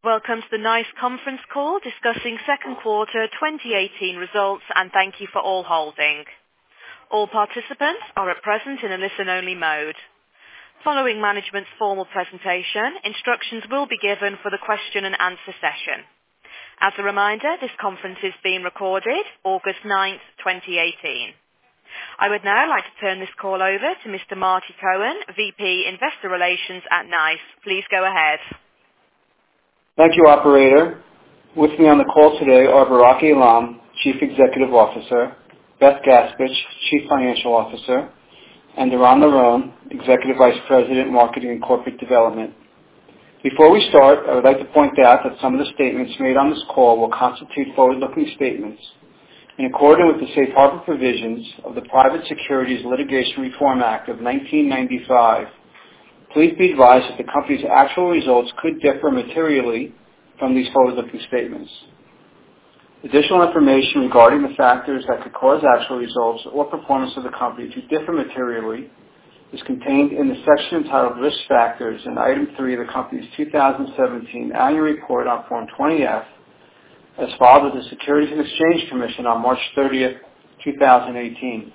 Welcome to the NICE conference call discussing second quarter 2018 results, and thank you for all holding. All participants are at present in a listen-only mode. Following management's formal presentation, instructions will be given for the question and answer session. As a reminder, this conference is being recorded August 9th, 2018. I would now like to turn this call over to Mr. Marty Cohen, VP Investor Relations at NICE. Please go ahead. Thank you, operator. With me on the call today are Barak Eilam, Chief Executive Officer, Beth Gaspich, Chief Financial Officer, and Eran Liron, Executive Vice President, Marketing and Corporate Development. Before we start, I would like to point out that some of the statements made on this call will constitute forward-looking statements in accordance with the Safe Harbor provisions of the Private Securities Litigation Reform Act of 1995. Please be advised that the company's actual results could differ materially from these forward-looking statements. Additional information regarding the factors that could cause actual results or performance of the company to differ materially is contained in the section entitled Risk Factors in Item 3 of the company's 2017 Annual Report on Form 20-F, as filed with the Securities and Exchange Commission on March 30th, 2018.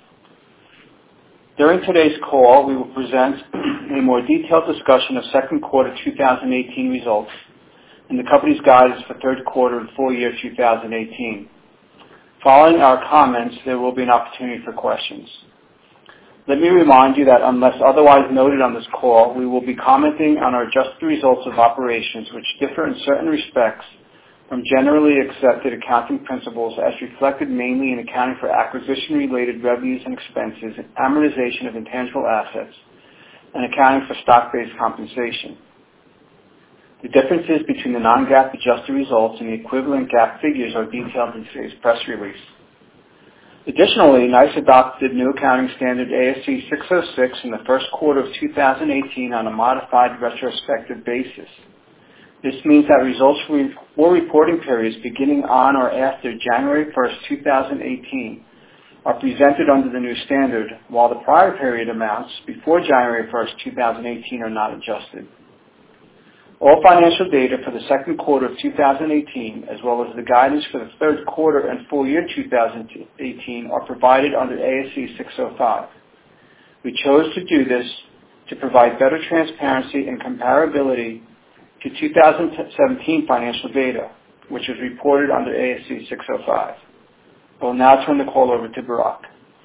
During today's call, we will present a more detailed discussion of second quarter 2018 results and the company's guidance for third quarter and full year 2018. Following our comments, there will be an opportunity for questions. Let me remind you that unless otherwise noted on this call, we will be commenting on our adjusted results of operations, which differ in certain respects from generally accepted accounting principles as reflected mainly in accounting for acquisition-related revenues and expenses, amortization of intangible assets, and accounting for stock-based compensation. The differences between the non-GAAP adjusted results and the equivalent GAAP figures are detailed in today's press release. Additionally, NICE adopted new accounting standard ASC 606 in the first quarter of 2018 on a modified retrospective basis. This means that results for reporting periods beginning on or after January 1st, 2018 are presented under the new standard, while the prior period amounts before January 1st, 2018 are not adjusted. All financial data for the second quarter of 2018, as well as the guidance for the third quarter and full year 2018, are provided under ASC 605. We chose to do this to provide better transparency and comparability to 2017 financial data, which is reported under ASC 605. I will now turn the call over to Barak.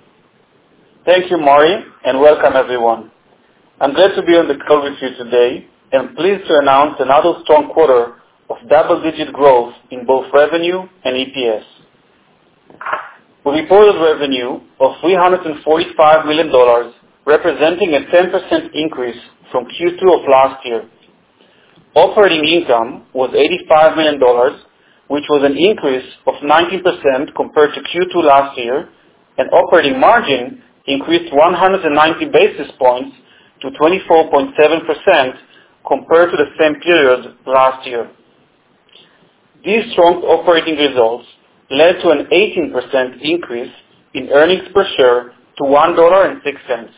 Thank you, Maury, and welcome everyone. I'm glad to be on the call with you today and pleased to announce another strong quarter of double-digit growth in both revenue and EPS. We reported revenue of $345 million, representing a 10% increase from Q2 of last year. Operating income was $85 million, which was an increase of 19% compared to Q2 last year, and operating margin increased 190 basis points to 24.7% compared to the same period last year. These strong operating results led to an 18% increase in earnings per share to $1.06.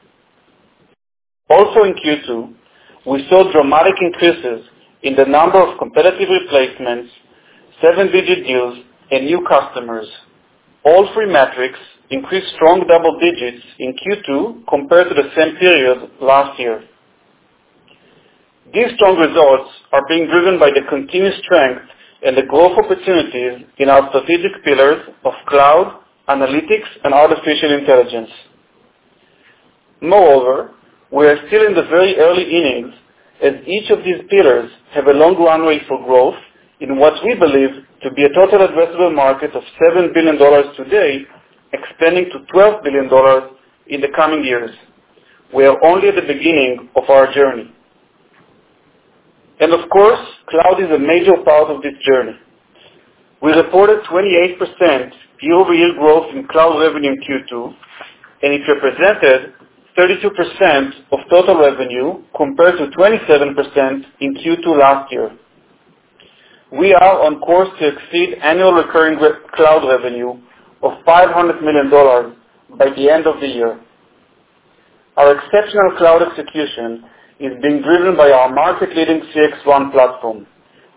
Also in Q2, we saw dramatic increases in the number of competitive replacements, 7-digit deals, and new customers. All three metrics increased strong double digits in Q2 compared to the same period last year. These strong results are being driven by the continued strength and the growth opportunities in our strategic pillars of cloud, analytics, and artificial intelligence. Moreover, we are still in the very early innings, as each of these pillars have a long runway for growth in what we believe to be a total addressable market of $7 billion today, expanding to $12 billion in the coming years. We are only at the beginning of our journey. And of course, cloud is a major part of this journey. We reported 28% year-over-year growth in cloud revenue in Q2, and it represented 32% of total revenue compared to 27% in Q2 last year. We are on course to exceed annual recurring cloud revenue of $500 million by the end of the year. Our exceptional cloud execution is being driven by our market-leading CXone platform,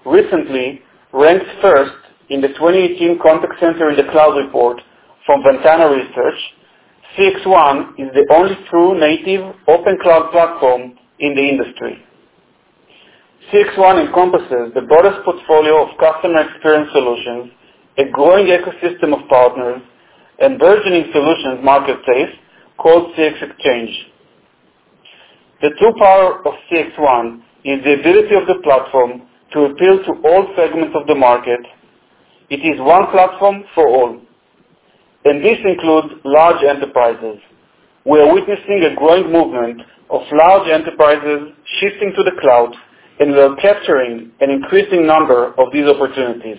recently ranked first in the 2018 Contact Center in the Cloud report from Ventana Research, CXone is the only true native open cloud platform in the industry. CXone encompasses the broadest portfolio of customer experience solutions, a growing ecosystem of partners, and burgeoning solutions marketplace called CX Exchange. The true power of CXone is the ability of the platform to appeal to all segments of the market. It is one platform for all, and this includes large enterprises. We are witnessing a growing movement of large enterprises shifting to the cloud, and we are capturing an increasing number of these opportunities.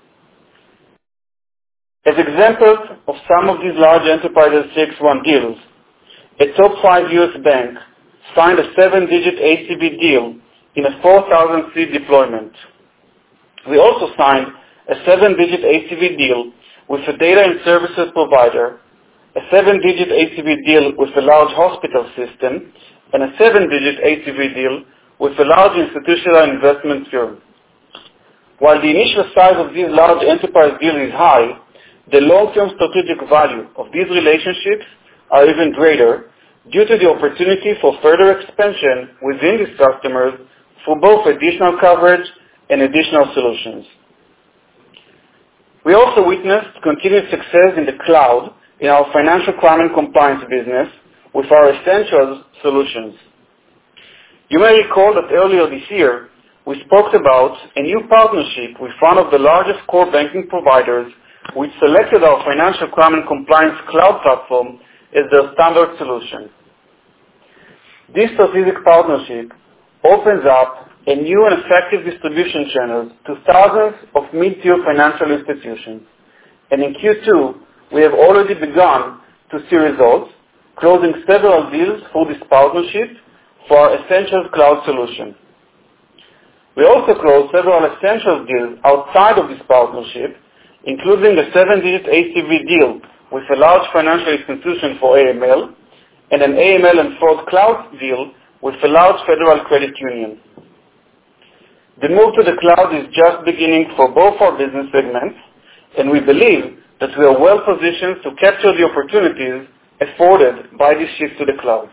As examples of some of these large enterprises CXone deals, a top 5 U.S. bank signed a 7-digit ACV deal in a 4,000-seat deployment. We also signed a 7-digit ACV deal with a data and services provider, a 7-digit ACV deal with a large hospital system, and a 7-digit ACV deal with a large institutional investment firm. While the initial size of these large enterprise deals is high, the long-term strategic value of these relationships are even greater due to the opportunity for further expansion within these customers for both additional coverage and additional solutions. We also witnessed continued success in the cloud in our financial crime and compliance business with our Essentials solutions. You may recall that earlier this year, we spoke about a new partnership with one of the largest core banking providers, which selected our financial crime and compliance cloud platform as their standard solution. This strategic partnership opens up a new and effective distribution channel to thousands of mid-tier financial institutions. And in Q2, we have already begun to see results, closing several deals for this partnership for our Essentials cloud solution. We also closed several Essentials deals outside of this partnership, including a 7-digit ACV deal with a large financial institution for AML, and an AML and fraud cloud deal with a large federal credit union. The move to the cloud is just beginning for both our business segments, and we believe that we are well positioned to capture the opportunities afforded by this shift to the cloud.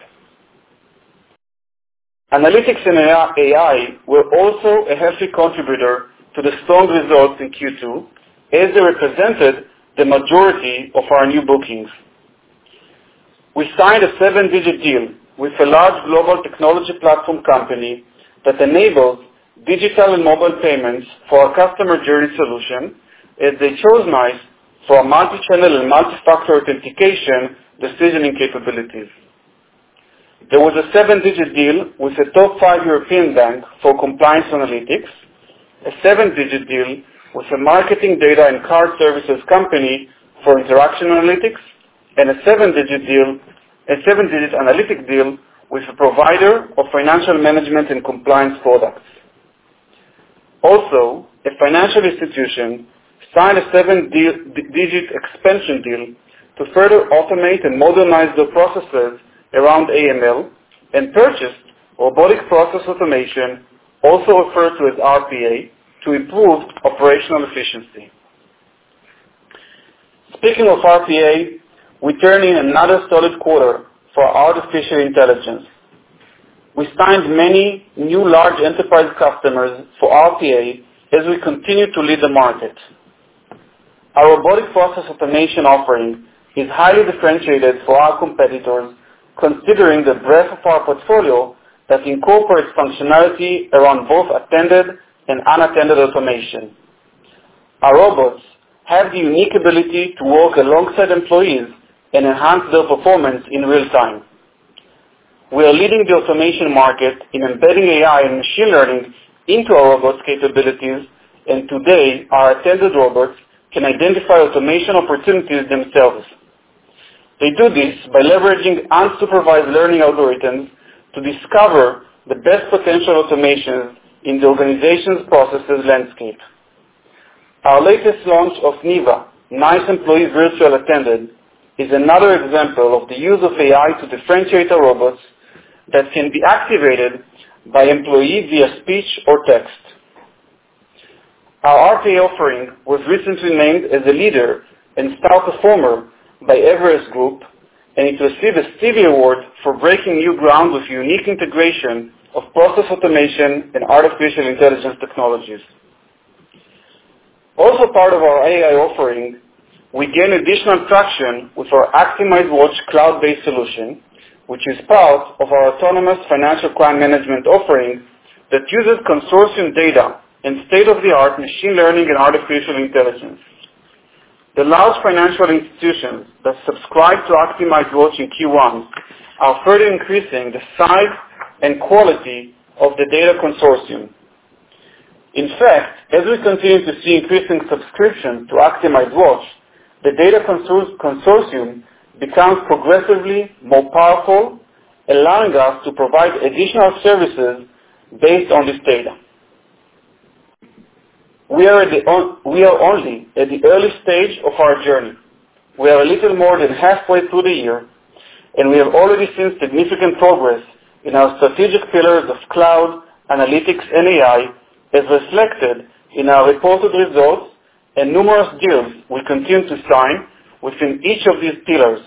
Analytics and AI were also a healthy contributor to the strong results in Q2, as they represented the majority of our new bookings. We signed a 7-digit deal with a large global technology platform company that enables digital and mobile payments for our customer journey solution, as they chose NICE for our multi-channel and multi-factor authentication decisioning capabilities. There was a 7-digit deal with a top 5 European bank for compliance analytics, a 7-digit deal with a marketing data and card services company for interaction analytics, and a 7-digit analytic deal with a provider of financial management and compliance products. Also, a financial institution signed a 7-digit expansion deal to further automate and modernize their processes around AML, and purchased robotic process automation, also referred to as RPA, to improve operational efficiency. Speaking of RPA, we turn in another solid quarter for artificial intelligence. We signed many new large enterprise customers for RPA as we continue to lead the market. Our robotic process automation offering is highly differentiated for our competitors, considering the breadth of our portfolio that incorporates functionality around both attended and unattended automation. Our robots have the unique ability to work alongside employees and enhance their performance in real time. We are leading the automation market in embedding AI and machine learning into our robots' capabilities, and today our attended robots can identify automation opportunities themselves. They do this by leveraging unsupervised learning algorithms to discover the best potential automations in the organization's processes landscape. Our latest launch of NEVA, NICE Employee Virtual Attended, is another example of the use of AI to differentiate our robots that can be activated by employees via speech or text. Our RPA offering was recently named as a leader and star performer by Everest Group, and it received a Stevie Award for breaking new ground with unique integration of process automation and artificial intelligence technologies. Also part of our AI offering, we gain additional traction with our ActimizeWatch cloud-based solution, which is part of our autonomous financial crime management offering that uses consortium data and state-of-the-art machine learning and artificial intelligence. The large financial institutions that subscribe to ActimizeWatch in Q1 are further increasing the size and quality of the data consortium. In fact, as we continue to see increasing subscription to ActimizeWatch, the data consortium becomes progressively more powerful, allowing us to provide additional services based on this data. We are only at the early stage of our journey. We are a little more than halfway through the year, and we have already seen significant progress in our strategic pillars of cloud, analytics, and AI, as reflected in our reported results and numerous deals we continue to sign within each of these pillars.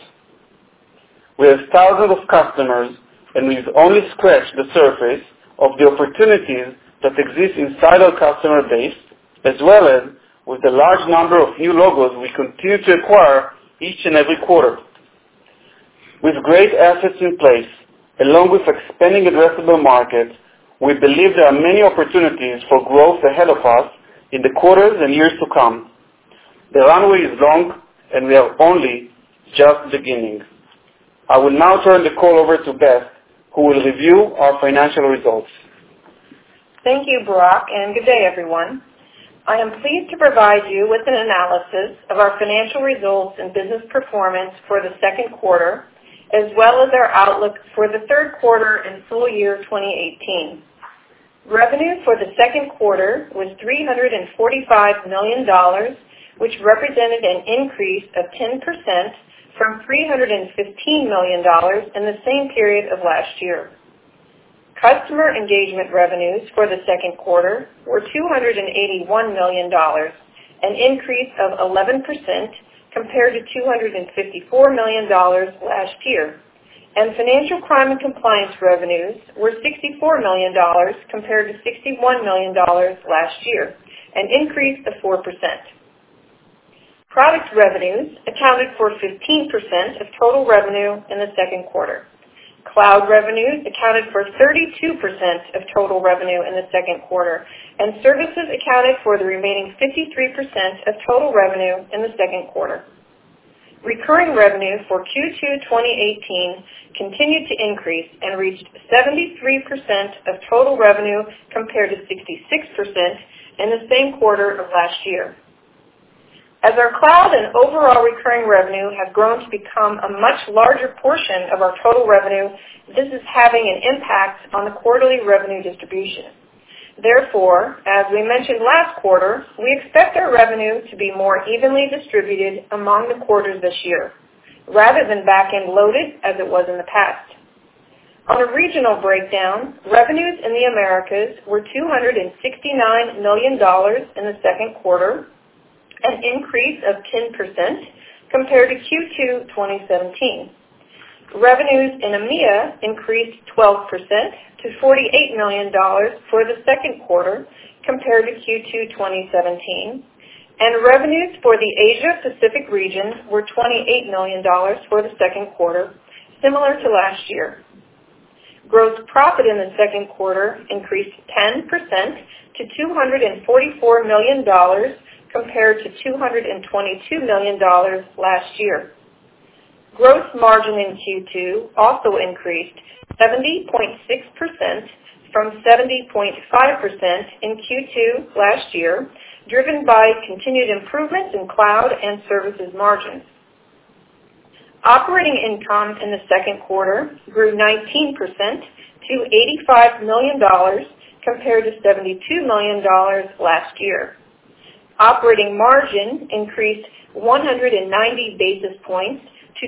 We have thousands of customers, and we've only scratched the surface of the opportunities that exist inside our customer base, as well as with the large number of new logos we continue to acquire each and every quarter. With great assets in place, along with expanding addressable markets, we believe there are many opportunities for growth ahead of us in the quarters and years to come. The runway is long, and we are only just beginning. I will now turn the call over to Beth, who will review our financial results. Thank you, Barak, and good day, everyone. I am pleased to provide you with an analysis of our financial results and business performance for the second quarter, as well as our outlook for the third quarter and full year 2018. Revenue for the second quarter was $345 million, which represented an increase of 10% from $315 million in the same period of last year. Customer engagement revenues for the second quarter were $281 million, an increase of 11% compared to $254 million last year. And financial crime and compliance revenues were $64 million compared to $61 million last year, an increase of 4%. Product revenues accounted for 15% of total revenue in the second quarter. Cloud revenues accounted for 32% of total revenue in the second quarter, and services accounted for the remaining 53% of total revenue in the second quarter. Recurring revenue for Q2 2018 continued to increase and reached 73% of total revenue compared to 66% in the same quarter of last year. As our cloud and overall recurring revenue have grown to become a much larger portion of our total revenue, this is having an impact on the quarterly revenue distribution. Therefore, as we mentioned last quarter, we expect our revenue to be more evenly distributed among the quarters this year, rather than back-end loaded as it was in the past. On a regional breakdown, revenues in the Americas were $269 million in the second quarter, an increase of 10% compared to Q2 2017. Revenues in EMEA increased 12% to $48 million for the second quarter compared to Q2 2017, and revenues for the Asia-Pacific region were $28 million for the second quarter, similar to last year. Gross profit in the second quarter increased 10% to $244 million compared to $222 million last year. Gross margin in Q2 also increased 70.6% from 70.5% in Q2 last year, driven by continued improvements in cloud and services margins. Operating income in the second quarter grew 19% to $85 million compared to $72 million last year. Operating margin increased 190 basis points to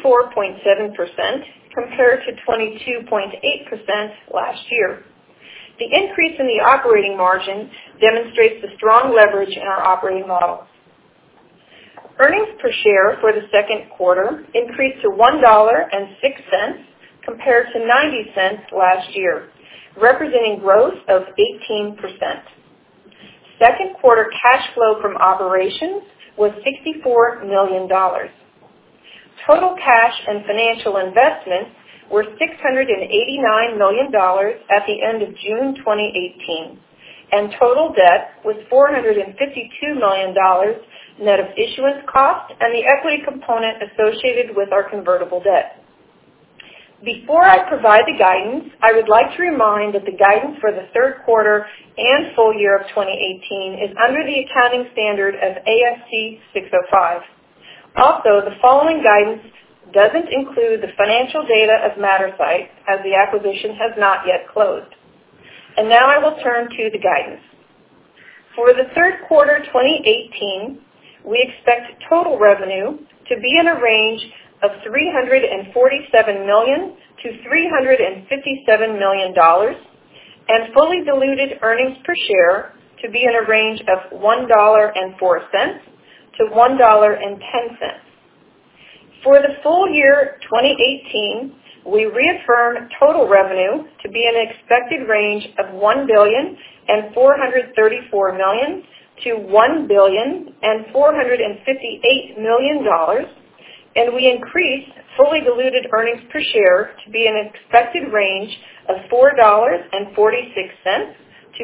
24.7% compared to 22.8% last year. The increase in the operating margin demonstrates the strong leverage in our operating model. Earnings per share for the second quarter increased to $1.06 compared to 90 cents last year, representing growth of 18%. Second quarter cash flow from operations was $64 million. Total cash and financial investments were $689 million at the end of June 2018, and total debt was $452 million net of issuance cost and the equity component associated with our convertible debt. Before I provide the guidance, I would like to remind that the guidance for the third quarter and full year of 2018 is under the accounting standard of ASC 605. Also, the following guidance doesn't include the financial data of Mattersight, as the acquisition has not yet closed. And now I will turn to the guidance. For the third quarter 2018, we expect total revenue to be in a range of $347 million to $357 million, and fully diluted earnings per share to be in a range of $1.04 to $1.10. For the full year 2018, we reaffirm total revenue to be in an expected range of $1,434 million to $1,458 million, and we increase fully diluted earnings per share to be in an expected range of $4.46 to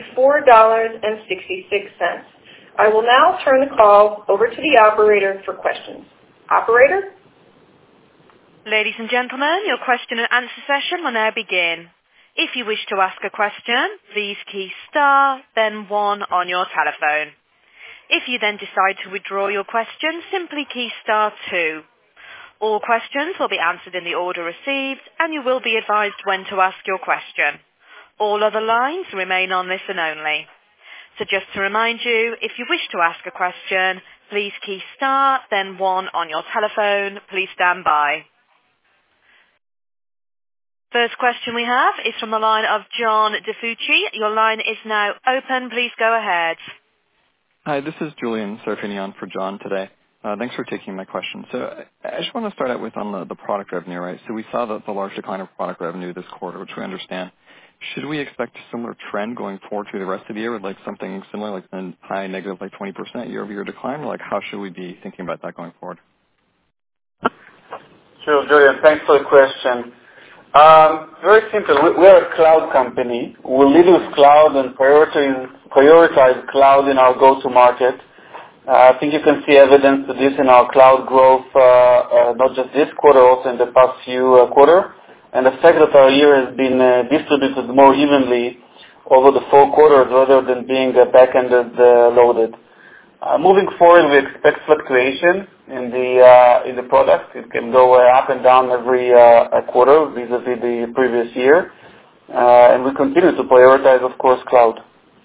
$4.66. I will now turn the call over to the operator for questions. Operator? Ladies and gentlemen, your question and answer session will now begin. If you wish to ask a question, please key star, then 1 on your telephone. If you then decide to withdraw your question, simply key star 2. All questions will be answered in the order received, and you will be advised when to ask your question. All other lines remain on listen only. So just to remind you, if you wish to ask a question, please key star, then 1 on your telephone. Please stand by. First question we have is from the line of John DiFucci. Your line is now open. Please go ahead. Hi, this is Julian Sarfinian for John today. Thanks for taking my question. So I just want to start out with on the product revenue, right? So we saw the large decline of product revenue this quarter, which we understand. Should we expect a similar trend going forward through the rest of the year with like something similar, like a high negative, like 20% year-over-year decline? Or like how should we be thinking about that going forward? Sure, Julian. Thanks for the question. Very simple. We are a cloud company. We lead with cloud and prioritize cloud in our go-to-market. I think you can see evidence of this in our cloud growth, not just this quarter, also in the past few quarters. And the fact that our year has been distributed more evenly over the 4 quarters rather than being back-ended loaded. Moving forward, we expect fluctuation in the product. It can go up and down every quarter vis-a-vis the previous year. And we continue to prioritize, of course, cloud.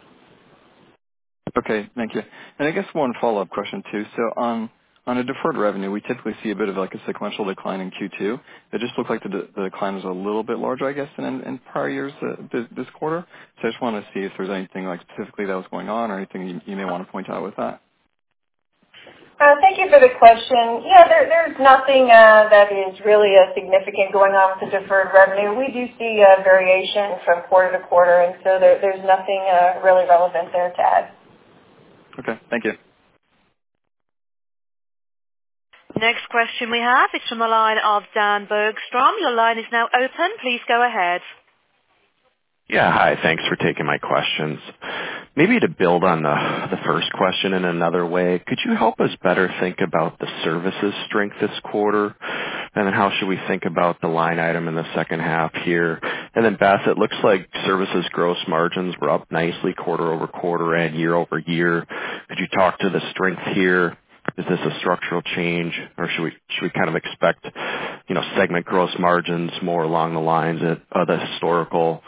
Okay, thank you. And I guess one follow-up question too. So on a deferred revenue, we typically see a bit of like a sequential decline in Q2. It just looked like the decline was a little bit larger, I guess, than in prior years this quarter. So I just want to see if there's anything like specifically that was going on or anything you may want to point out with that. Thank you for the question. Yeah, there's nothing that is really significant going on with the deferred revenue. We do see variation from quarter to quarter, and so there's nothing really relevant there to add. Okay, thank you. Next question we have is from the line of Dan Bergstrom. Your line is now open. Please go ahead. Yeah, hi. Thanks for taking my questions. Maybe to build on the first question in another way, could you help us better think about the services strength this quarter? And then how should we think about the line item in the second half here? And then, Beth, it looks like services gross margins were up nicely quarter over quarter and year over year. Could you talk to the strength here? Is this a structural change, or should we kind of expect, segment gross margins more along the lines of the historical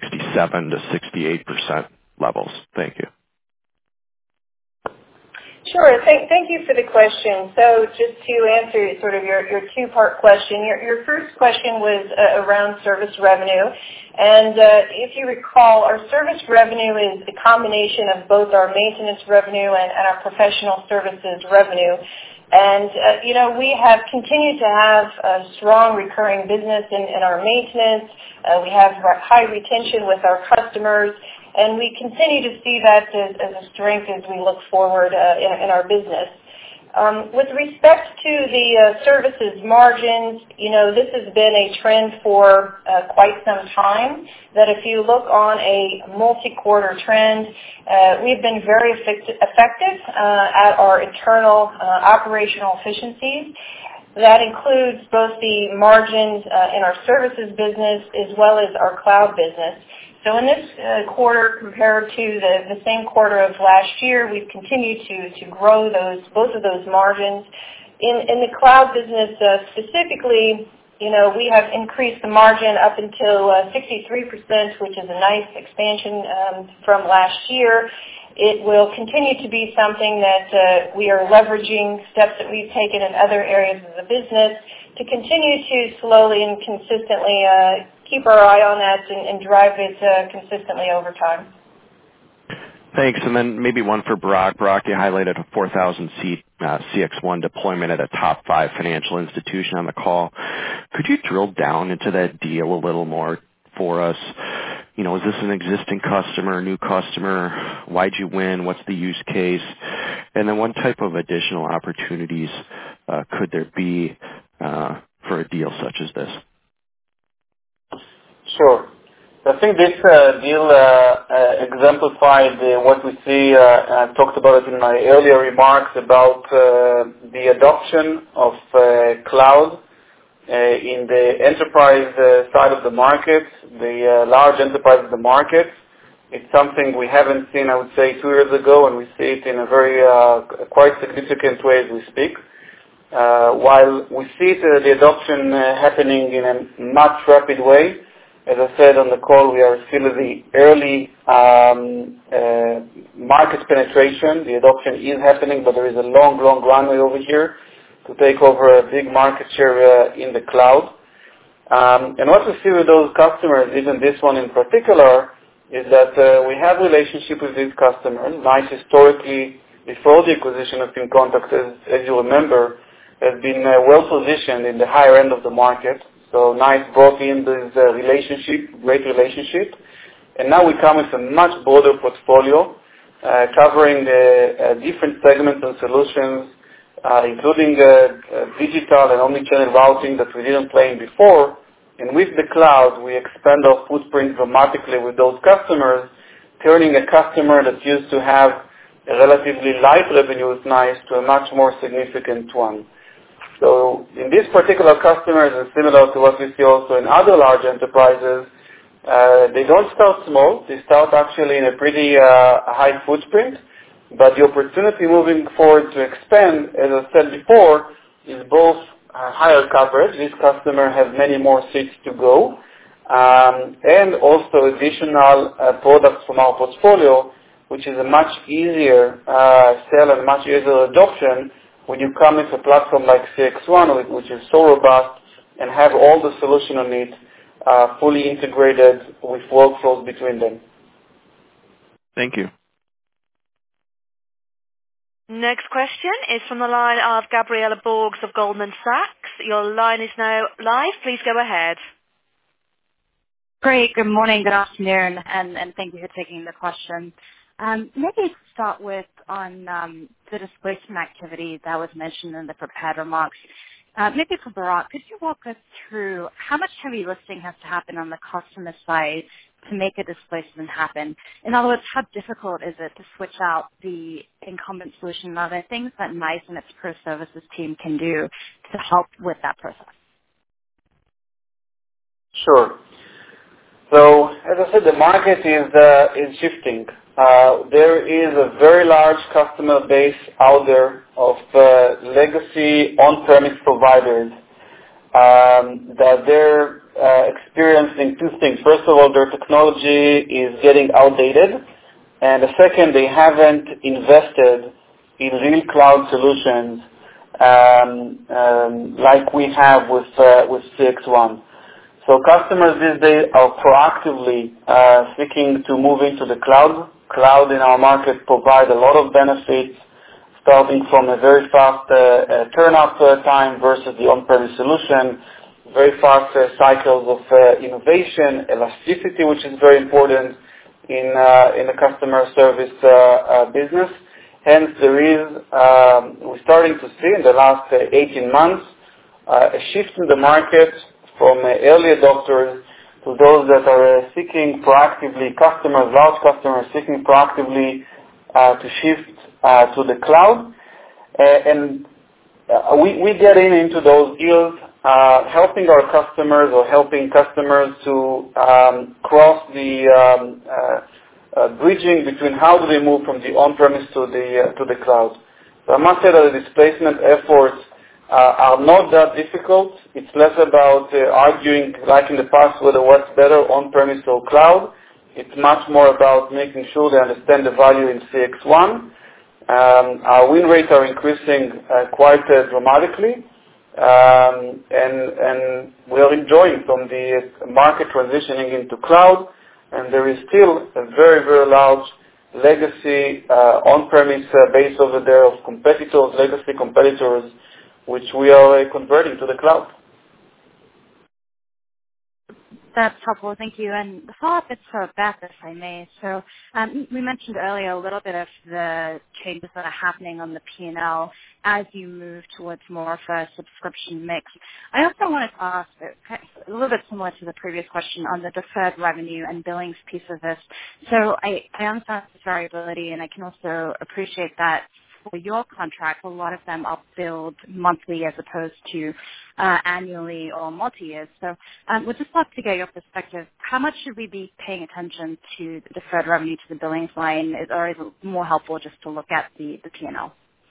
67 to 68% levels? Thank you. Sure. Thank you for the question. So just to answer sort of your two-part question, your first question was around service revenue. And if you recall, our service revenue is a combination of both our maintenance revenue and our professional services revenue. And, we have continued to have a strong recurring business in our maintenance. We have high retention with our customers. And we continue to see that as a strength as we look forward in our business. With respect to the services margins, this has been a trend for quite some time, that if you look on a multi-quarter trend, we've been very effective at our internal operational efficiencies. That includes both the margins in our services business as well as our cloud business. So in this quarter, compared to the same quarter of last year, we've continued to grow both of those margins. In the cloud business specifically, we have increased the margin up until 63%, which is a nice expansion from last year. It will continue to be something that we are leveraging, steps that we've taken in other areas of the business to continue to slowly and consistently keep our eye on that and drive it consistently over time. Thanks. And then maybe one for Barak. Barak, you highlighted a 4,000-seat CX1 deployment at a top 5 financial institution on the call. Could you drill down into that deal a little more for us? Is this an existing customer, new customer? Why'd you win? What's the use case? And then what type of additional opportunities could there be for a deal such as this? Sure. I think this deal exemplified what we see. I talked about it in my earlier remarks about the adoption of cloud in the enterprise side of the market, the large enterprise of the market. It's something we haven't seen, I would say, 2 years ago, and we see it in a very quite significant way as we speak. While we see the adoption happening in a much rapid way, as I said on the call, we are still in the early market penetration. The adoption is happening, but there is a long runway over here to take over a big market share in the cloud. And what we see with those customers, even this one in particular, is that we have a relationship with these customers. NICE historically, before the acquisition of inContact, as you remember, has been well positioned in the higher end of the market. So NICE brought in this great relationship, and now we come with a much broader portfolio, covering different segments and solutions, including digital and omnichannel routing that we didn't play in before. And with the cloud, we expand our footprint dramatically with those customers, turning a customer that used to have a relatively light revenue with NICE to a much more significant one. So in this particular customers, and similar to what we see also in other large enterprises, they don't start small. They start actually in a pretty high footprint. But the opportunity moving forward to expand, as I said before, is both higher coverage. This customer has many more seats to go, and also additional products from our portfolio, which is a much easier sell and much easier adoption when you come with a platform like CX1, which is so robust and have all the solution on it fully integrated with workflows between them. Thank you. Next question is from the line of Gabriela Borges of Goldman Sachs. Your line is now live. Please go ahead. Great. Good morning, good afternoon, and thank you for taking the question. Maybe to start with on the displacement activity that was mentioned in the prepared remarks. Maybe for Barak, could you walk us through how much heavy lifting has to happen on the customer side to make a displacement happen? In other words, how difficult is it to switch out the incumbent solution and other things that NICE and its pro services team can do to help with that process? Sure. So, as I said, the market is shifting. There is a very large customer base out there of legacy on-premise providers that they're experiencing 2 things. First of all, their technology is getting outdated, and the second, they haven't invested in real cloud solutions like we have with CXone. So customers these days are proactively seeking to move into the cloud. Cloud in our market provides a lot of benefits, starting from a very fast turn-up time versus the on-premise solution, very fast cycles of innovation, elasticity, which is very important in the customer service business. Hence, we're starting to see in the last 18 months a shift in the market from early adopters to those that are seeking proactively, large customers seeking proactively to shift to the cloud. And we get into those deals helping our customers or helping customers to cross the bridging between how do they move from the on-premise to the cloud. So I must say that the displacement efforts are not that difficult. It's less about arguing, like in the past, whether what's better, on-premise or cloud. It's much more about making sure they understand the value in CXone. Our win rates are increasing quite dramatically, and we are enjoying from the market transitioning into cloud. And there is still a very, very large legacy on-premise base over there of competitors, legacy competitors, which we are converting to the cloud. That's helpful. Thank you. And the follow-up is for Beth, if I may. So we mentioned earlier a little bit of the changes that are happening on the P&L as you move towards more of a subscription mix. I also wanted to ask, a little bit similar to the previous question, on the deferred revenue and billings piece of this. So I understand this variability, and I can also appreciate that for your contract, a lot of them are billed monthly as opposed to annually or multi-years. So we'd just love to get your perspective. How much should we be paying attention to the deferred revenue to the billings line, or is it more helpful just to look at the P&L?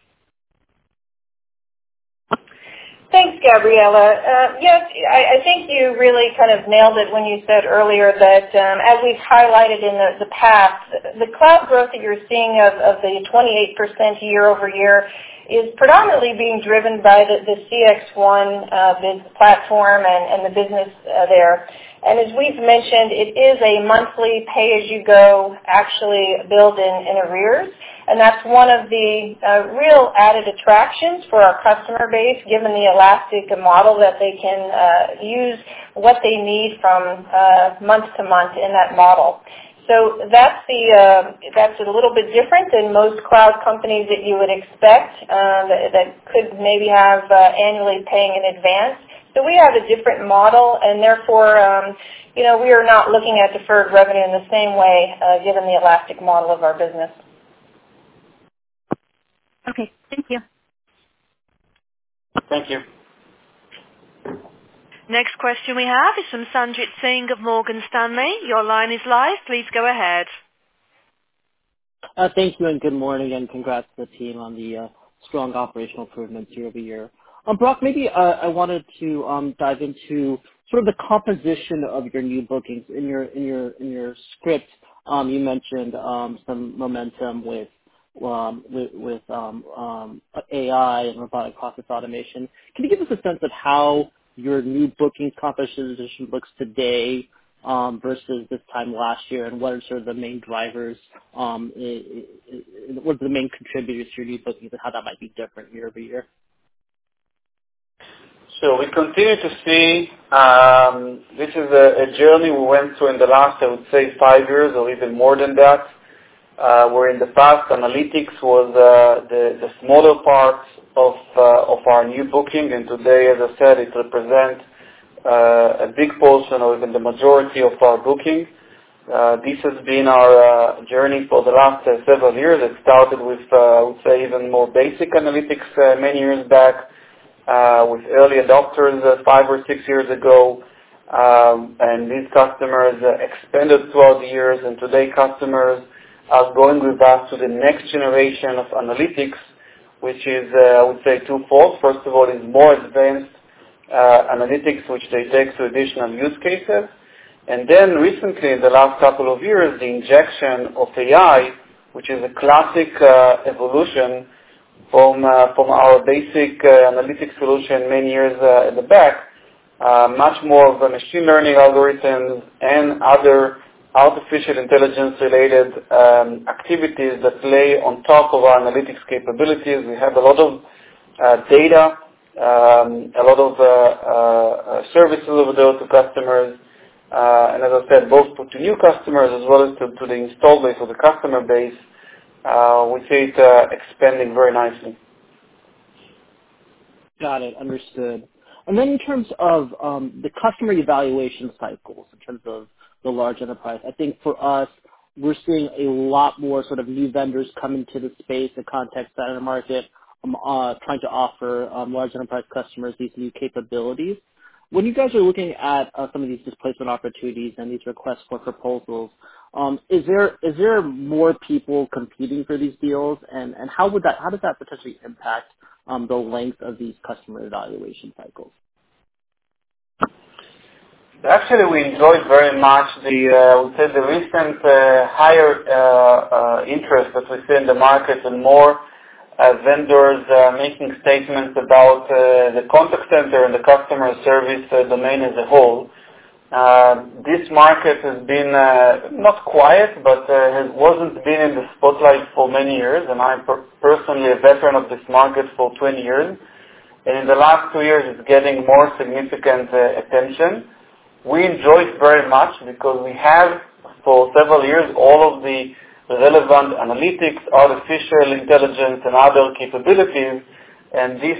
Thanks, Gabriela. Yes, I think you really kind of nailed it when you said earlier that, as we've highlighted in the past, the cloud growth that you're seeing of the 28% year over year is predominantly being driven by the CXone platform and the business there. And as we've mentioned, it is a monthly pay-as-you-go, actually billed in arrears. And that's one of the real added attractions for our customer base, given the elastic model that they can use what they need from month to month in that model. So that's a little bit different than most cloud companies that you would expect that could maybe have annually paying in advance. So we have a different model, and therefore, we are not looking at deferred revenue in the same way, given the elastic model of our business. Okay, thank you. Thank you. Next question we have is from Sanjit Singh of Morgan Stanley. Your line is live. Please go ahead. Thank you, and good morning, and congrats to the team on the strong operational improvements year over year. Barak, maybe I wanted to dive into sort of the composition of your new bookings. In your script, you mentioned some momentum with AI and robotic process automation. Can you give us a sense of how your new bookings composition looks today versus this time last year, and what are sort of the main drivers, what are the main contributors to your new bookings, and how that might be different year over year? So we continue to see this is a journey we went through in the last, I would say, 5 years or even more than that. Where in the past, analytics was the smaller part of our new booking, and today, as I said, it represents a big portion or even the majority of our booking. This has been our journey for the last several years. It started with, I would say, even more basic analytics many years back with early adopters 5 or 6 years ago, and these customers expanded throughout the years, and today customers are going with us to the next generation of analytics, which is, I would say, twofold. First of all, is more advanced analytics, which they take to additional use cases. And then recently, in the last couple of years, the injection of AI, which is a classic evolution from our basic analytics solution many years in the back, much more of the machine learning algorithms and other artificial intelligence-related activities that lay on top of our analytics capabilities. We have a lot of data, a lot of services over there to customers, and as I said, both to new customers as well as to the install base or the customer base. We see it expanding very nicely. Got it. Understood. And then in terms of the customer evaluation cycles, in terms of the large enterprise, I think for us, we're seeing a lot more sort of new vendors come into the space, the contact center market, trying to offer large enterprise customers these new capabilities. When you guys are looking at some of these displacement opportunities and these requests for proposals, is there more people competing for these deals, and how does that potentially impact the length of these customer evaluation cycles? Actually, we enjoyed very much the recent higher interest that we see in the market, and more vendors making statements about the contact center and the customer service domain as a whole. This market has been not quiet, but wasn't been in the spotlight for many years, and I'm personally a veteran of this market for 20 years. And in the last 2 years, it's getting more significant attention. We enjoy it very much because we have, for several years, all of the relevant analytics, artificial intelligence, and other capabilities, and this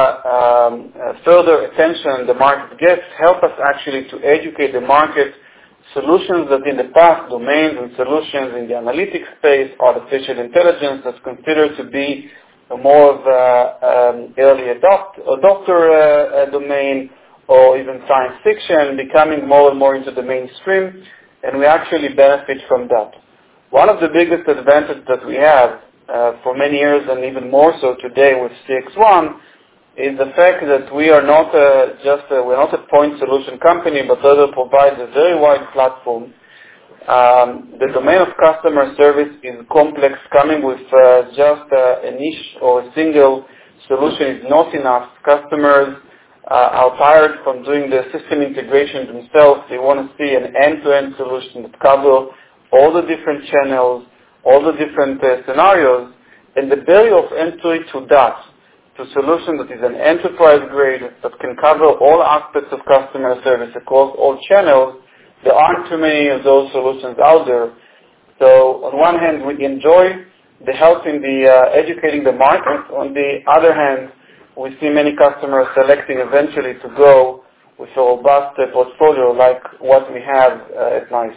further attention the market gets help us actually to educate the market solutions that in the past, domains and solutions in the analytics space, artificial intelligence, that's considered to be a more of early adopter domain, or even science fiction, becoming more and more into the mainstream, and we actually benefit from that. One of the biggest advantages that we have for many years, and even more so today with CXone, is the fact that we are not we're not a point solution company, but rather provide a very wide platform. The domain of customer service is complex. Coming with just a niche or a single solution is not enough. Customers are tired from doing the system integration themselves. They want to see an end-to-end solution that covers all the different channels, all the different scenarios, and the barrier of entry to that, to a solution that is an enterprise grade that can cover all aspects of customer service across all channels. There aren't too many of those solutions out there. So on one hand, we enjoy the help in the educating the market. On the other hand, we see many customers selecting eventually to go with a robust portfolio like what we have at NICE.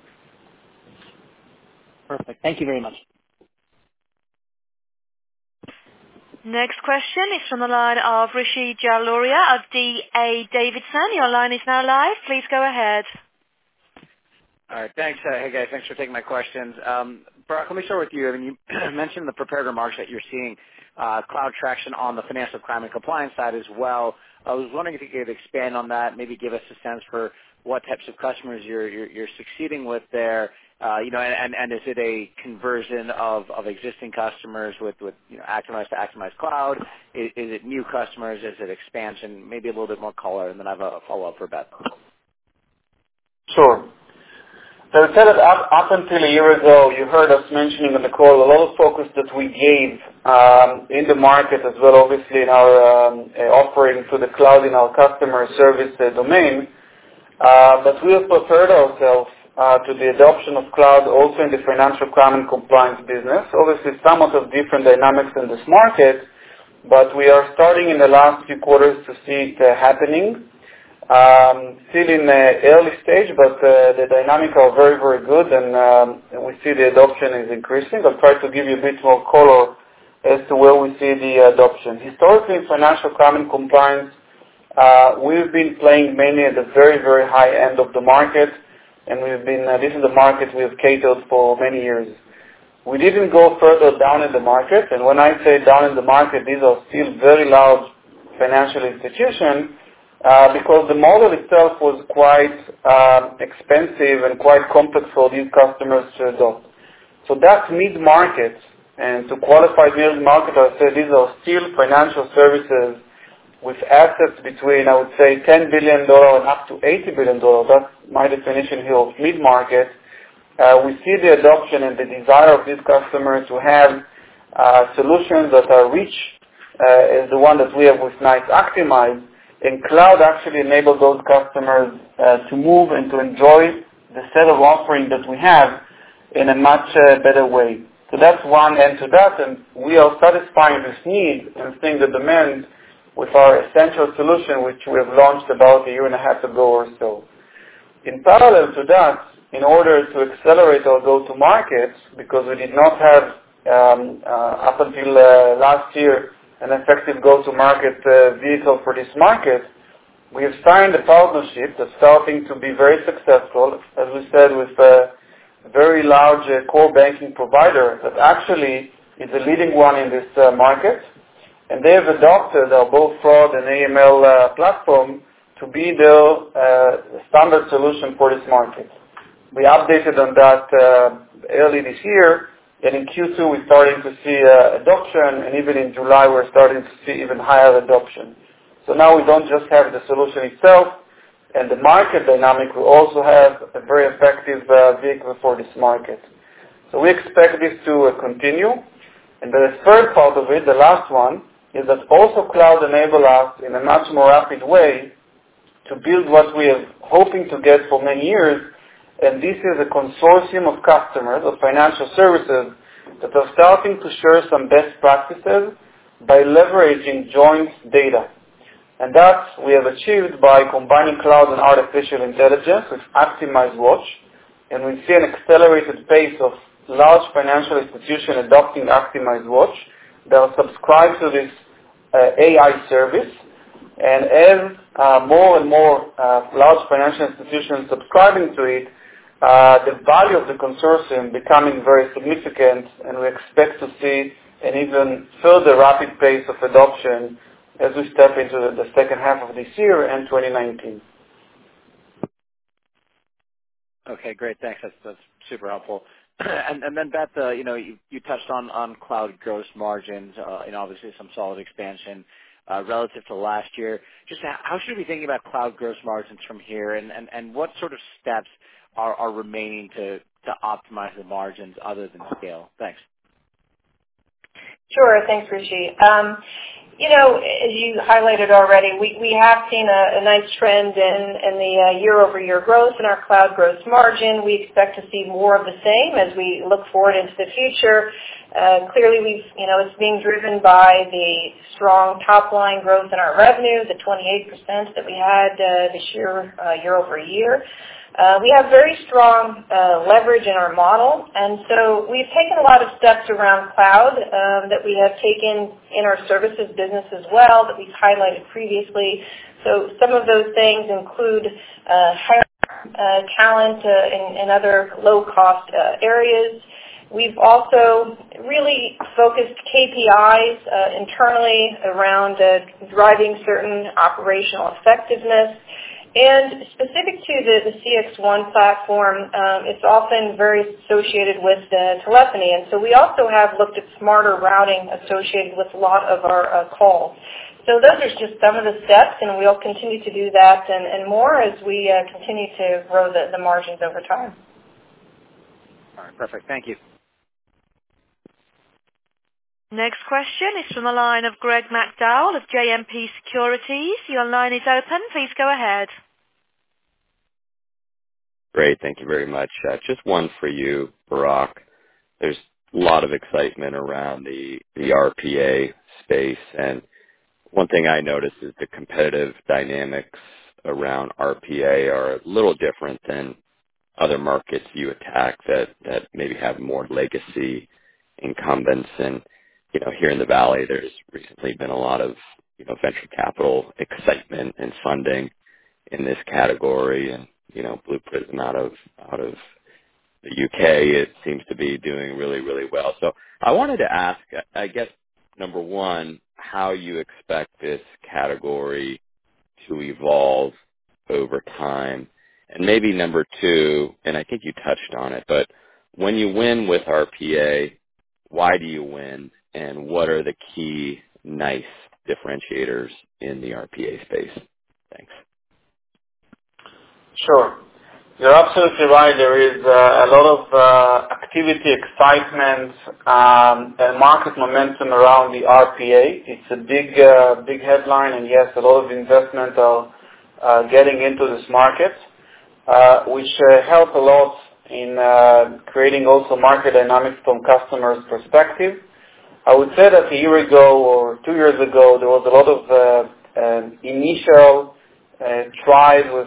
Perfect. Thank you very much. Next question is from the line of Rishi Jaluria of D.A. Davidson. Your line is now live. Please go ahead. All right, thanks. Hey, guys, thanks for taking my questions. Barak, let me start with you. I mean, you mentioned in the prepared remarks that you're seeing cloud traction on the financial crime and compliance side as well. I was wondering if you could expand on that, maybe give us a sense for what types of customers you're succeeding with there, and is it a conversion of existing customers with Actimize to Actimize Cloud? Is it new customers? Is it expansion? Maybe a little bit more color, and then I have a follow-up for Beth. Sure. So I said that up until a year ago, you heard us mentioning on the call a lot of focus that we gave in the market as well, obviously in our offering to the cloud in our customer service domain. But we have prepared ourselves to the adoption of cloud also in the financial crime and compliance business. Obviously, somewhat of different dynamics in this market, but we are starting in the last few quarters to see it happening. Still in the early stage, but the dynamics are very, very good, and we see the adoption is increasing. I'll try to give you a bit more color as to where we see the adoption. Historically, in financial crime and compliance, we've been playing mainly at the very, very high end of the market, and this is the market we have catered for many years. We didn't go further down in the market, and when I say down in the market, these are still very large financial institutions, because the model itself was quite expensive and quite complex for these customers to adopt. So that mid-market And to qualify mid-market, I would say these are still financial services with assets between, I would say, $10 billion and up to $80 billion. That's my definition here of mid-market. We see the adoption and the desire of these customers to have solutions that are rich as the one that we have with NICE Actimize. And cloud actually enables those customers to move and to enjoy the set of offerings that we have in a much better way. So that's one end to that, and we are satisfying this need and seeing the demand with our essential solution, which we have launched about a year and a half ago or so. In parallel to that, in order to accelerate our go-to-market, because we did not have, up until last year, an effective go-to-market vehicle for this market, we have signed a partnership that's starting to be very successful, as we said, with a very large core banking provider that actually is the leading one in this market. And they have adopted our both fraud and AML platform to be their standard solution for this market. We updated on that early this year, and in Q2 we're starting to see adoption, and even in July we're starting to see even higher adoption. So now we don't just have the solution itself and the market dynamic, we also have a very effective vehicle for this market. So we expect this to continue. And the third part of it, the last one, is that also cloud enable us in a much more rapid way to build what we are hoping to get for many years, and this is a consortium of customers of financial services that are starting to share some best practices by leveraging joint data. And that we have achieved by combining cloud and artificial intelligence with Actimize Watch, and we see an accelerated pace of large financial institutions adopting Actimize Watch. They are subscribed to this AI service, and as more and more large financial institutions subscribing to it, the value of the consortium becoming very significant, and we expect to see an even further rapid pace of adoption as we step into the second half of this year and 2019. Okay, great. Thanks. That's super helpful. And then Beth, you touched on cloud gross margins, obviously some solid expansion relative to last year. Just how should we be thinking about cloud gross margins from here, and what sort of steps are remaining to optimize the margins other than scale? Thanks. Sure. Thanks, Rishi. As you highlighted already, we have seen a nice trend in the year-over-year growth in our cloud gross margin. We expect to see more of the same as we look forward into the future. Clearly, it's being driven by the strong top-line growth in our revenue, the 28% that we had this year, year-over-year. We have very strong leverage in our model, and so we've taken a lot of steps around cloud that we have taken in our services business as well that we've highlighted previously. So some of those things include hiring talent in other low-cost areas. We've also really focused KPIs internally around driving certain operational effectiveness. And specific to the CXone platform, it's often very associated with telephony. And so we also have looked at smarter routing associated with a lot of our calls. So those are just some of the steps, and we'll continue to do that and more as we continue to grow the margins over time. All right, perfect. Thank you. Next question is from the line of Greg McDowell of JMP Securities. Your line is open. Please go ahead. Great. Thank you very much. Just one for you, Barak. There's a lot of excitement around the RPA space, and one thing I noticed is the competitive dynamics around RPA are a little different than other markets you attack that maybe have more legacy incumbents. And here in the Valley, there's recently been a lot of, venture capital excitement and funding in this category. And, Blue Prism out of the UK, it seems to be doing really, really well. So I wanted to ask, I guess, number one, how you expect this category to evolve over time. And maybe number two, and I think you touched on it, but when you win with RPA, why do you win, and what are the key NICE differentiators in the RPA space? Thanks. Sure. You're absolutely right. There is a lot of activity, excitement, and market momentum around the RPA. It's a big headline, and yes, a lot of investment are getting into this market, which help a lot in creating also market dynamics from customers' perspective. I would say that a year ago or 2 years ago, there was a lot of initial trials with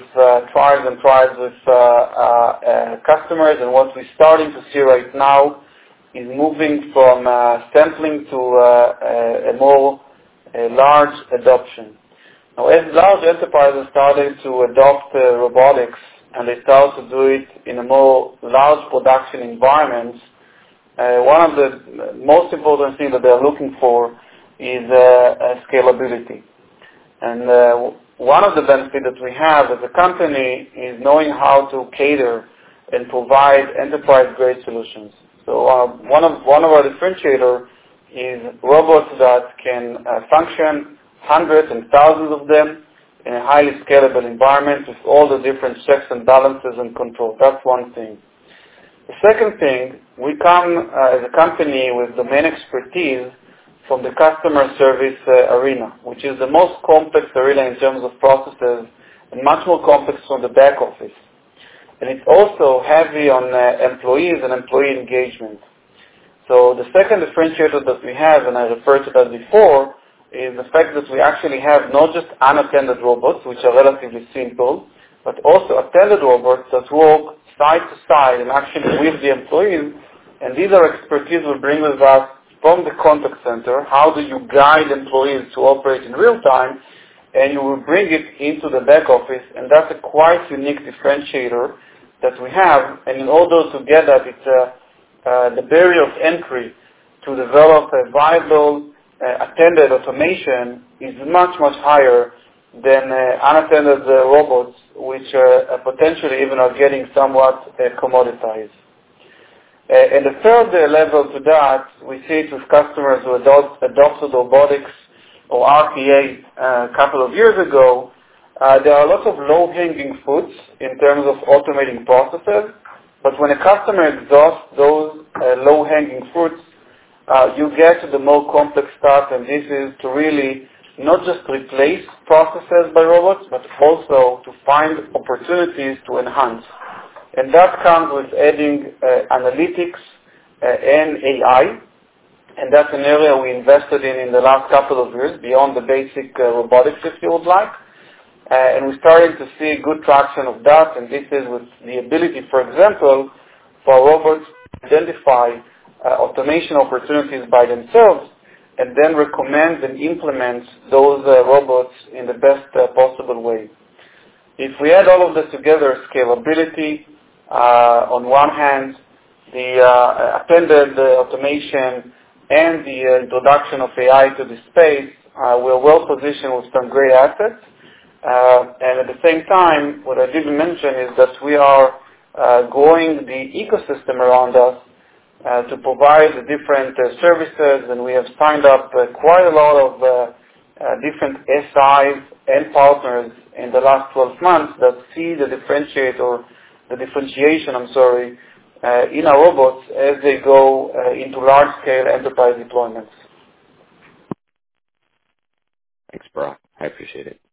customers, and what we're starting to see right now is moving from sampling to a more large adoption. Now, as large enterprises started to adopt robotics, and they start to do it in a more large production environments, one of the most important things that they're looking for is scalability. And one of the benefits that we have as a company is knowing how to cater and provide enterprise-grade solutions. So one of our differentiators is robots that can function, hundreds and thousands of them, in a highly scalable environment with all the different checks and balances and control. That's one thing. The second thing, we come as a company with domain expertise from the customer service arena, which is the most complex arena in terms of processes and much more complex from the back office. And it's also heavy on employees and employee engagement. So the second differentiator that we have, and I referred to that before, is the fact that we actually have not just unattended robots, which are relatively simple, but also attended robots that work side to side and actually with the employees. And these are expertise we bring with us from the contact center. How do you guide employees to operate in real time? And you will bring it into the back office, and that's a quite unique differentiator that we have. And in order to get that, it's the barrier of entry to develop a viable attended automation is much, much higher than unattended robots, which potentially even are getting somewhat commoditized. And the third level to that, we see it with customers who adopted robotics or RPA a couple of years ago. There are lots of low-hanging fruits in terms of automating processes, but when a customer exhausts those low-hanging fruits, you get to the more complex stuff, and this is to really not just replace processes by robots, but also to find opportunities to enhance. And that comes with adding analytics and AI, and that's an area we invested in the last couple of years, beyond the basic robotics, if you would like. And we're starting to see good traction of that, and this is with the ability, for example, for robots to identify automation opportunities by themselves and then recommend and implement those robots in the best possible way. If we add all of this together, scalability, on one hand, the attended automation and the introduction of AI to the space, we're well positioned with some great assets. And at the same time, what I didn't mention is that we are growing the ecosystem around us to provide the different services, and we have signed up quite a lot of different SIs and partners in the last 12 months that see the differentiation, in our robots as they go into large-scale enterprise deployments. Thanks, Barak. I appreciate it.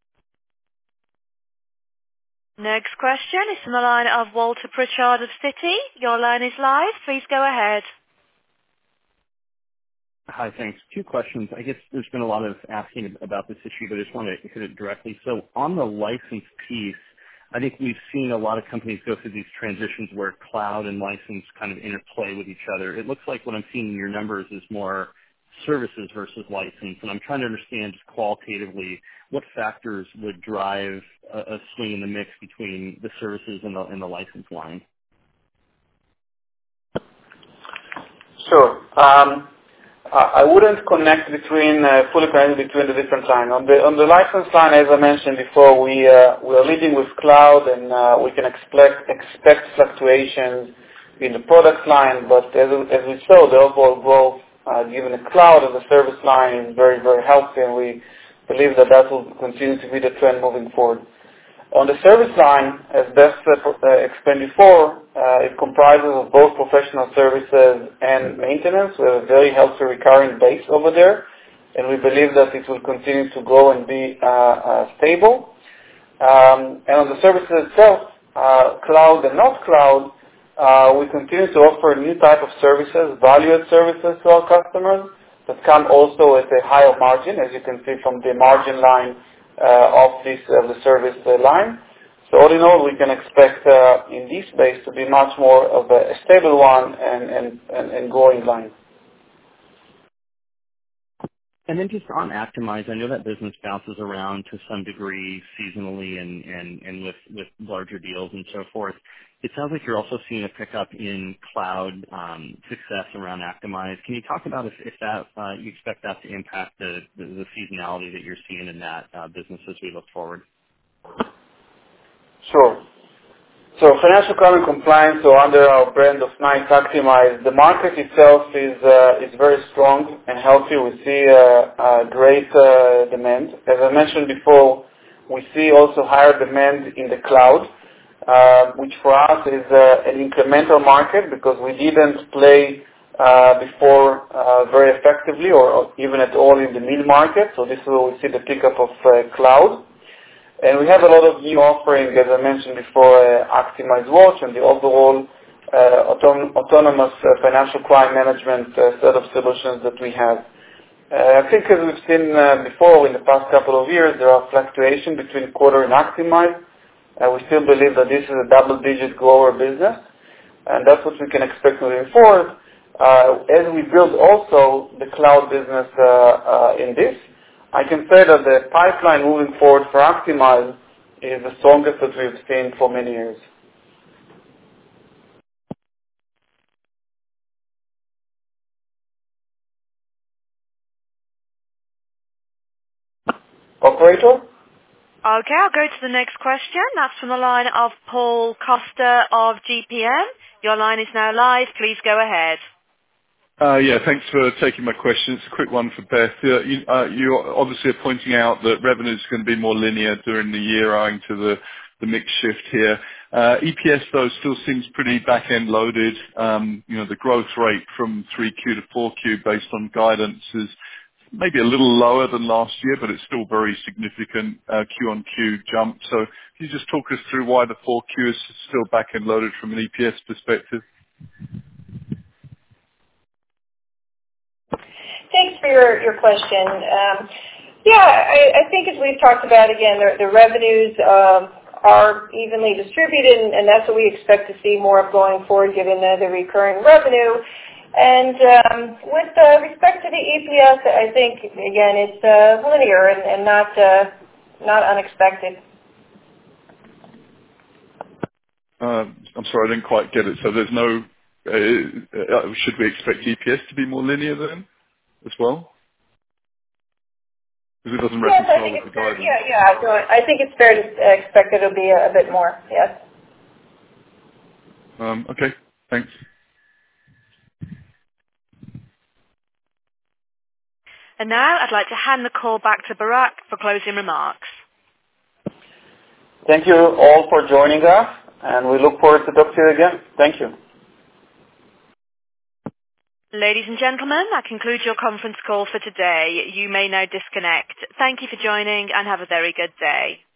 Next question is from the line of Walter Pritchard of Citi. Your line is live. Please go ahead. Hi, thanks. 2 questions. I guess there's been a lot of asking about this issue, but I just want to hit it directly. So on the license piece, I think we've seen a lot of companies go through these transitions where cloud and license kind of interplay with each other. It looks like what I'm seeing in your numbers is more services versus license, and I'm trying to understand just qualitatively what factors would drive a swing in the mix between the services and the license line. Sure. I wouldn't fully connect between the different lines. On the license line, as I mentioned before, we are leading with cloud, and we can expect fluctuations in the product line, but as we saw, the overall growth, given the cloud and the service line, is very, very healthy, and we believe that that will continue to be the trend moving forward. On the service line, as Beth explained before, it comprises of both professional services and maintenance. We have a very healthy recurring base over there, and we believe that it will continue to grow and be stable. And on the services itself, cloud and not cloud, we continue to offer a new type of services, valued services to our customers that come also at a higher margin, as you can see from the margin line of the service line. So all in all, we can expect in this space to be much more of a stable one and growing line. And then just on Actimize, I know that business bounces around to some degree seasonally and with larger deals and so forth. It sounds like you're also seeing a pickup in cloud success around Actimize. Can you talk about if that you expect that to impact the seasonality that you're seeing in that business as we look forward? Sure. So financial crime and compliance, so under our brand of NICE Actimize, the market itself is very strong and healthy. We see great demand. As I mentioned before, we see also higher demand in the cloud, which for us is an incremental market because we didn't play before very effectively or even at all in the mid-market. So this is where we see the pickup of cloud. And we have a lot of new offerings, as I mentioned before, Actimize Watch and the overall autonomous financial crime management set of solutions that we have. I think as we've seen before in the past couple of years, there are fluctuations between quarter and Actimize. We still believe that this is a double-digit grower business, and that's what we can expect moving forward. As we build also the cloud business in this, I can say that the pipeline moving forward for Actimize is the strongest that we've seen for many years. Operator? Okay, I'll go to the next question. That's from the line of Paul Coster of GPM. Your line is now live. Please go ahead. Yeah, thanks for taking my question. It's a quick one for Beth. You obviously are pointing out that revenue is going to be more linear during the year owing to the mix shift here. EPS, though, still seems pretty back-end loaded. The growth rate from 3Q to 4Q based on guidance is maybe a little lower than last year, but it's still very significant Q-on-Q jump. So can you just talk us through why the 4Q is still back-end loaded from an EPS perspective? Thanks for your question. I think as we've talked about, again, the revenues are evenly distributed, and that's what we expect to see more of going forward, given the recurring revenue. And with respect to the EPS, I think, again, it's linear and not unexpected. I'm sorry, I didn't quite get it. So there's no, should we expect EPS to be more linear then as well? Because it doesn't reconcile with the guidance. So I think it's fair to expect it'll be a bit more, yes. Okay, thanks. And now I'd like to hand the call back to Barak for closing remarks. Thank you all for joining us, and we look forward to talk to you again. Thank you. Ladies and gentlemen, that concludes your conference call for today. You may now disconnect. Thank you for joining and have a very good day.